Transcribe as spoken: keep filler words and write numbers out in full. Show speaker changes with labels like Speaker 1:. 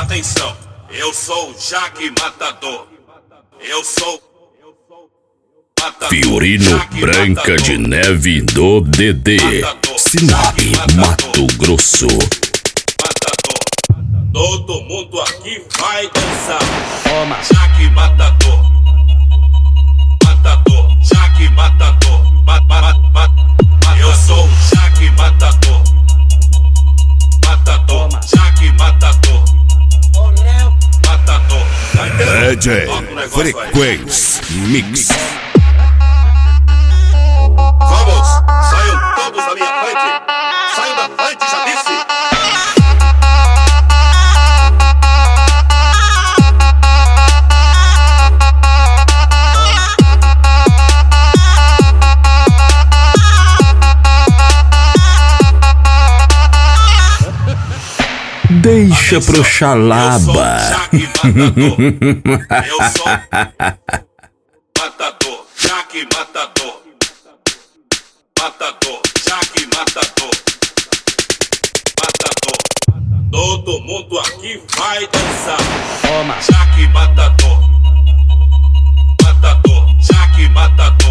Speaker 1: Atenção, eu sou o Jaque Matador. Eu sou Matador,
Speaker 2: Fiorino
Speaker 1: Jaque
Speaker 2: Branca
Speaker 1: Matador.
Speaker 2: de Neve do D D,
Speaker 1: Matador,
Speaker 2: Sinop,
Speaker 1: Jaque Matador.
Speaker 2: Mato Grosso.
Speaker 1: Matador, todo mundo aqui vai dançar.
Speaker 3: Toma.
Speaker 1: Jaque Matador, Matador, Jaque Matador. Ma, ma, ma, ma, eu sou o Jaque Matador. Matador, Jaque Matador. Matador.
Speaker 2: D J
Speaker 1: Toca o negócio aí.
Speaker 2: Frequência Mix.
Speaker 1: Vamos, saiam todos da minha frente. Saiam da frente, já disse.
Speaker 2: Deixa pro xalaba.
Speaker 1: Eu sou Matador, Jaque Matador. Matador, Jaque Matador. Matador, todo mundo aqui vai dançar.
Speaker 3: Toma.
Speaker 1: Jaque Matador. Matador, Jaque Matador.